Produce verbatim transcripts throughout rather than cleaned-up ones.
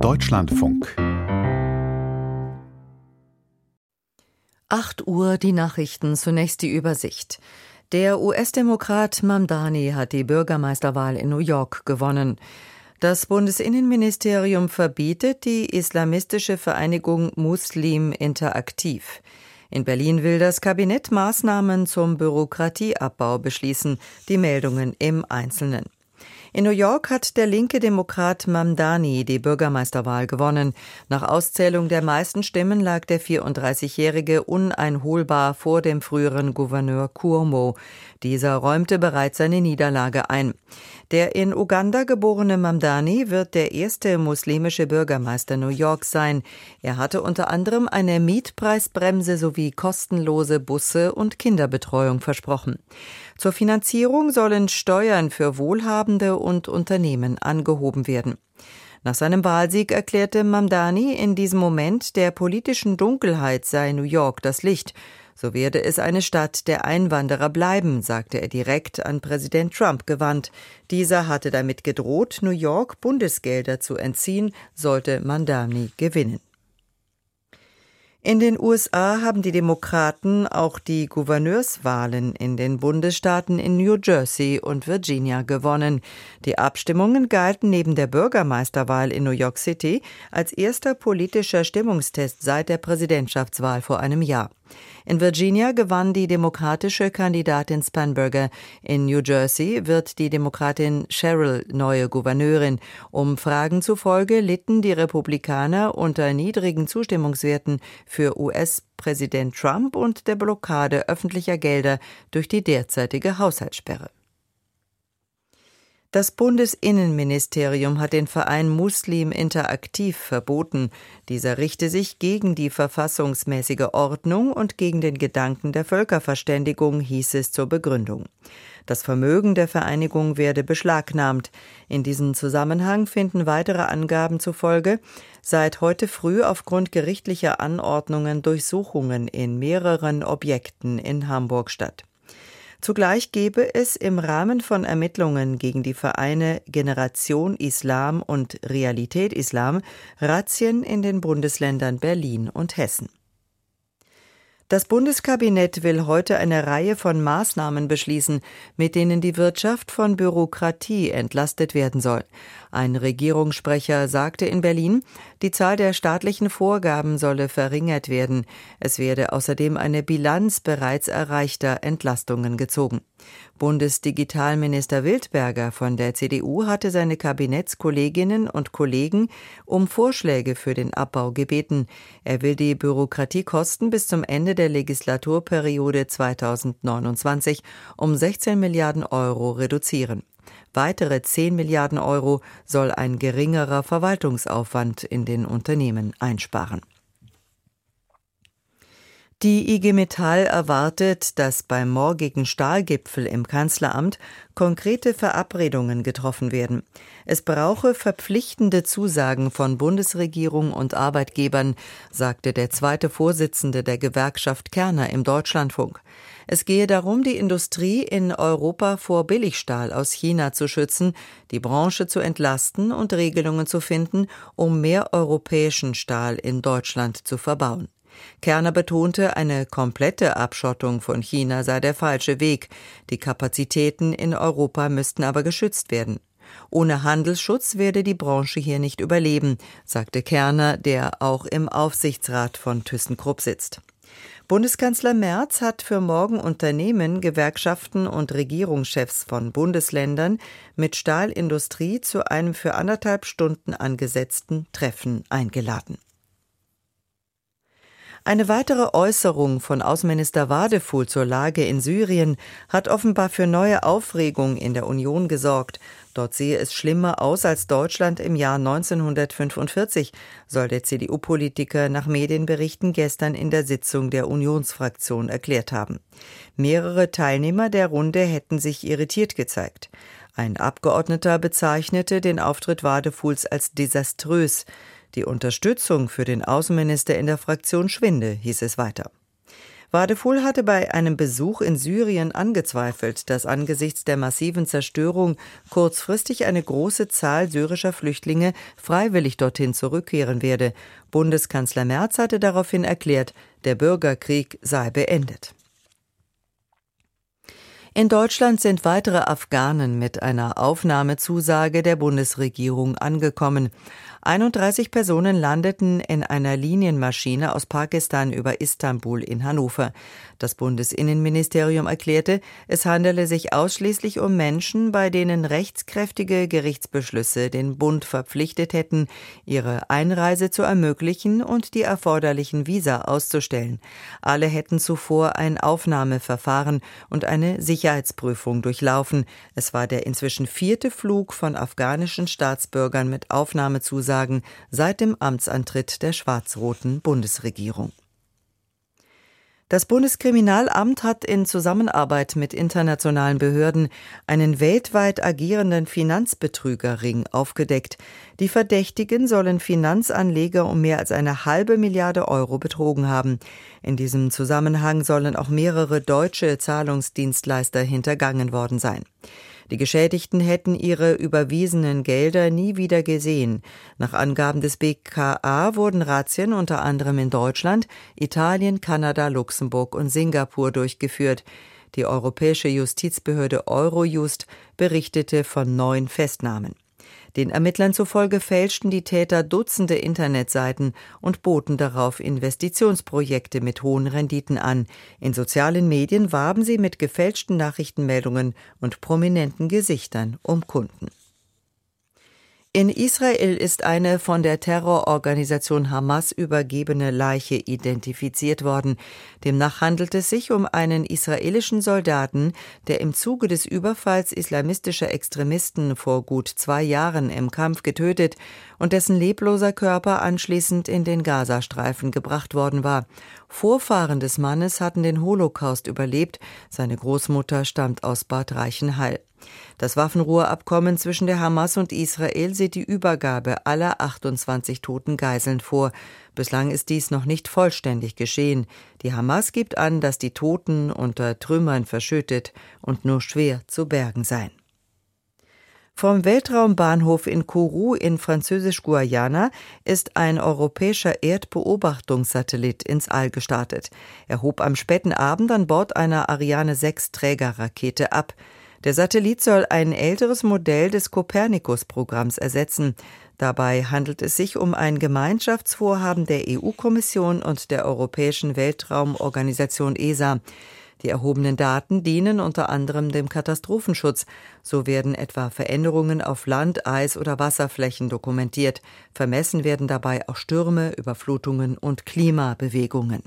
Deutschlandfunk. acht Uhr die Nachrichten, zunächst die Übersicht. Der U S-Demokrat Mamdani hat die Bürgermeisterwahl in New York gewonnen. Das Bundesinnenministerium verbietet die islamistische Vereinigung Muslim Interaktiv. In Berlin will das Kabinett Maßnahmen zum Bürokratieabbau beschließen. Die Meldungen im Einzelnen. In New York hat der linke Demokrat Mamdani die Bürgermeisterwahl gewonnen. Nach Auszählung der meisten Stimmen lag der vierunddreißigjährige uneinholbar vor dem früheren Gouverneur Cuomo. Dieser räumte bereits seine Niederlage ein. Der in Uganda geborene Mamdani wird der erste muslimische Bürgermeister New Yorks sein. Er hatte unter anderem eine Mietpreisbremse sowie kostenlose Busse und Kinderbetreuung versprochen. Zur Finanzierung sollen Steuern für Wohlhabende und Unternehmen angehoben werden. Nach seinem Wahlsieg erklärte Mamdani, in diesem Moment der politischen Dunkelheit sei New York das Licht. So werde es eine Stadt der Einwanderer bleiben, sagte er direkt an Präsident Trump gewandt. Dieser hatte damit gedroht, New York Bundesgelder zu entziehen, sollte Mamdani gewinnen. In den U S A haben die Demokraten auch die Gouverneurswahlen in den Bundesstaaten in New Jersey und Virginia gewonnen. Die Abstimmungen galten neben der Bürgermeisterwahl in New York City als erster politischer Stimmungstest seit der Präsidentschaftswahl vor einem Jahr. In Virginia gewann die demokratische Kandidatin Spanberger. In New Jersey wird die Demokratin Sherrill neue Gouverneurin. Umfragen zufolge litten die Republikaner unter niedrigen Zustimmungswerten für U S-Präsident Trump und der Blockade öffentlicher Gelder durch die derzeitige Haushaltssperre. Das Bundesinnenministerium hat den Verein Muslim Interaktiv verboten. Dieser richte sich gegen die verfassungsmäßige Ordnung und gegen den Gedanken der Völkerverständigung, hieß es zur Begründung. Das Vermögen der Vereinigung werde beschlagnahmt. In diesem Zusammenhang finden weitere Angaben zufolge seit heute früh aufgrund gerichtlicher Anordnungen Durchsuchungen in mehreren Objekten in Hamburg statt. Zugleich gebe es im Rahmen von Ermittlungen gegen die Vereine Generation Islam und Realität Islam Razzien in den Bundesländern Berlin und Hessen. Das Bundeskabinett will heute eine Reihe von Maßnahmen beschließen, mit denen die Wirtschaft von Bürokratie entlastet werden soll. Ein Regierungssprecher sagte in Berlin, die Zahl der staatlichen Vorgaben solle verringert werden. Es werde außerdem eine Bilanz bereits erreichter Entlastungen gezogen. Bundesdigitalminister Wildberger von der C D U hatte seine Kabinettskolleginnen und Kollegen um Vorschläge für den Abbau gebeten. Er will die Bürokratiekosten bis zum Ende der Legislaturperiode zweitausendneunundzwanzig um sechzehn Milliarden Euro reduzieren. Weitere zehn Milliarden Euro soll ein geringerer Verwaltungsaufwand in den Unternehmen einsparen. Die I G Metall erwartet, dass beim morgigen Stahlgipfel im Kanzleramt konkrete Verabredungen getroffen werden. Es brauche verpflichtende Zusagen von Bundesregierung und Arbeitgebern, sagte der zweite Vorsitzende der Gewerkschaft Kerner im Deutschlandfunk. Es gehe darum, die Industrie in Europa vor Billigstahl aus China zu schützen, die Branche zu entlasten und Regelungen zu finden, um mehr europäischen Stahl in Deutschland zu verbauen. Kerner betonte, eine komplette Abschottung von China sei der falsche Weg. Die Kapazitäten in Europa müssten aber geschützt werden. Ohne Handelsschutz werde die Branche hier nicht überleben, sagte Kerner, der auch im Aufsichtsrat von ThyssenKrupp sitzt. Bundeskanzler Merz hat für morgen Unternehmen, Gewerkschaften und Regierungschefs von Bundesländern mit Stahlindustrie zu einem für anderthalb Stunden angesetzten Treffen eingeladen. Eine weitere Äußerung von Außenminister Wadefuhl zur Lage in Syrien hat offenbar für neue Aufregung in der Union gesorgt. Dort sehe es schlimmer aus als Deutschland im Jahr neunzehnhundertfünfundvierzig, soll der C D U-Politiker nach Medienberichten gestern in der Sitzung der Unionsfraktion erklärt haben. Mehrere Teilnehmer der Runde hätten sich irritiert gezeigt. Ein Abgeordneter bezeichnete den Auftritt Wadefuhls als desaströs. Die Unterstützung für den Außenminister in der Fraktion schwinde, hieß es weiter. Wadefuhl hatte bei einem Besuch in Syrien angezweifelt, dass angesichts der massiven Zerstörung kurzfristig eine große Zahl syrischer Flüchtlinge freiwillig dorthin zurückkehren werde. Bundeskanzler Merz hatte daraufhin erklärt, der Bürgerkrieg sei beendet. In Deutschland sind weitere Afghanen mit einer Aufnahmezusage der Bundesregierung angekommen. einunddreißig Personen landeten in einer Linienmaschine aus Pakistan über Istanbul in Hannover. Das Bundesinnenministerium erklärte, es handele sich ausschließlich um Menschen, bei denen rechtskräftige Gerichtsbeschlüsse den Bund verpflichtet hätten, ihre Einreise zu ermöglichen und die erforderlichen Visa auszustellen. Alle hätten zuvor ein Aufnahmeverfahren und eine Sicherheitsprüfung durchlaufen. Es war der inzwischen vierte Flug von afghanischen Staatsbürgern mit Aufnahmezusagen seit dem Amtsantritt der schwarz-roten Bundesregierung. Das Bundeskriminalamt hat in Zusammenarbeit mit internationalen Behörden einen weltweit agierenden Finanzbetrügerring aufgedeckt. Die Verdächtigen sollen Finanzanleger um mehr als eine halbe Milliarde Euro betrogen haben. In diesem Zusammenhang sollen auch mehrere deutsche Zahlungsdienstleister hintergangen worden sein. Die Geschädigten hätten ihre überwiesenen Gelder nie wieder gesehen. Nach Angaben des B K A wurden Razzien unter anderem in Deutschland, Italien, Kanada, Luxemburg und Singapur durchgeführt. Die europäische Justizbehörde Eurojust berichtete von neun Festnahmen. Den Ermittlern zufolge fälschten die Täter Dutzende Internetseiten und boten darauf Investitionsprojekte mit hohen Renditen an. In sozialen Medien warben sie mit gefälschten Nachrichtenmeldungen und prominenten Gesichtern um Kunden. In Israel ist eine von der Terrororganisation Hamas übergebene Leiche identifiziert worden. Demnach handelt es sich um einen israelischen Soldaten, der im Zuge des Überfalls islamistischer Extremisten vor gut zwei Jahren im Kampf getötet und dessen lebloser Körper anschließend in den Gazastreifen gebracht worden war. Vorfahren des Mannes hatten den Holocaust überlebt. Seine Großmutter stammt aus Bad Reichenhall. Das Waffenruheabkommen zwischen der Hamas und Israel sieht die Übergabe aller achtundzwanzig toten Geiseln vor. Bislang ist dies noch nicht vollständig geschehen. Die Hamas gibt an, dass die Toten unter Trümmern verschüttet und nur schwer zu bergen seien. Vom Weltraumbahnhof in Kourou in Französisch-Guayana ist ein europäischer Erdbeobachtungssatellit ins All gestartet. Er hob am späten Abend an Bord einer Ariane sechs Trägerrakete ab. Der Satellit soll ein älteres Modell des Copernicus-Programms ersetzen. Dabei handelt es sich um ein Gemeinschaftsvorhaben der E U-Kommission und der Europäischen Weltraumorganisation E S A. Die erhobenen Daten dienen unter anderem dem Katastrophenschutz. So werden etwa Veränderungen auf Land-, Eis- oder Wasserflächen dokumentiert. Vermessen werden dabei auch Stürme, Überflutungen und Klimabewegungen.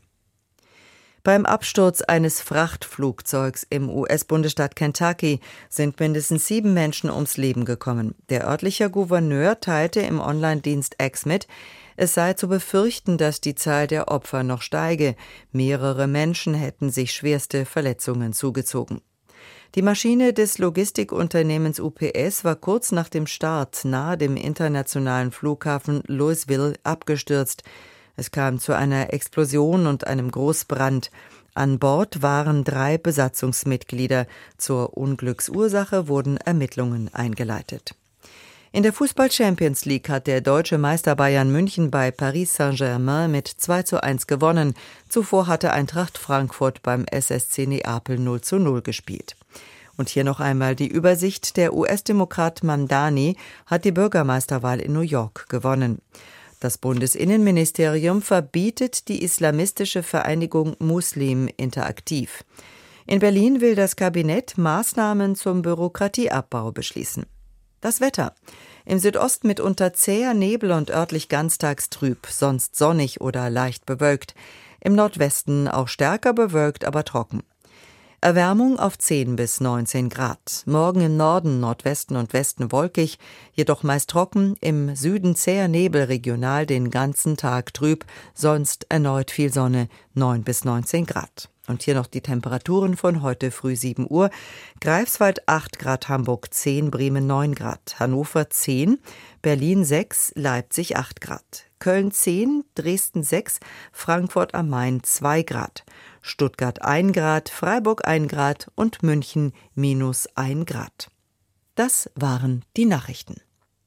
Beim Absturz eines Frachtflugzeugs im U S-Bundesstaat Kentucky sind mindestens sieben Menschen ums Leben gekommen. Der örtliche Gouverneur teilte im Online-Dienst X mit, es sei zu befürchten, dass die Zahl der Opfer noch steige. Mehrere Menschen hätten sich schwerste Verletzungen zugezogen. Die Maschine des Logistikunternehmens U P S war kurz nach dem Start nahe dem internationalen Flughafen Louisville abgestürzt. Es kam zu einer Explosion und einem Großbrand. An Bord waren drei Besatzungsmitglieder. Zur Unglücksursache wurden Ermittlungen eingeleitet. In der Fußball-Champions League hat der deutsche Meister Bayern München bei Paris Saint-Germain mit zwei zu eins gewonnen. Zuvor hatte Eintracht Frankfurt beim S S C Neapel null zu null gespielt. Und hier noch einmal die Übersicht. Der U S-Demokrat Mamdani hat die Bürgermeisterwahl in New York gewonnen. Das Bundesinnenministerium verbietet die islamistische Vereinigung Muslim interaktiv. In Berlin will das Kabinett Maßnahmen zum Bürokratieabbau beschließen. Das Wetter. Im Südosten mitunter zäher Nebel und örtlich ganztags trüb, sonst sonnig oder leicht bewölkt. Im Nordwesten auch stärker bewölkt, aber trocken. Erwärmung auf zehn bis neunzehn Grad. Morgen im Norden, Nordwesten und Westen wolkig, jedoch meist trocken, im Süden zäher Nebel, regional den ganzen Tag trüb, sonst erneut viel Sonne, neun bis neunzehn Grad. Und hier noch die Temperaturen von heute früh sieben Uhr. Greifswald acht Grad, Hamburg zehn, Bremen neun Grad, Hannover zehn, Berlin sechs, Leipzig acht Grad, Köln zehn, Dresden sechs, Frankfurt am Main zwei Grad. Stuttgart ein Grad, Freiburg ein Grad und München minus ein Grad. Das waren die Nachrichten.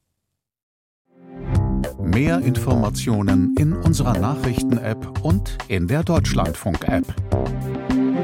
Mehr Informationen in unserer Nachrichten-App und in der Deutschlandfunk-App.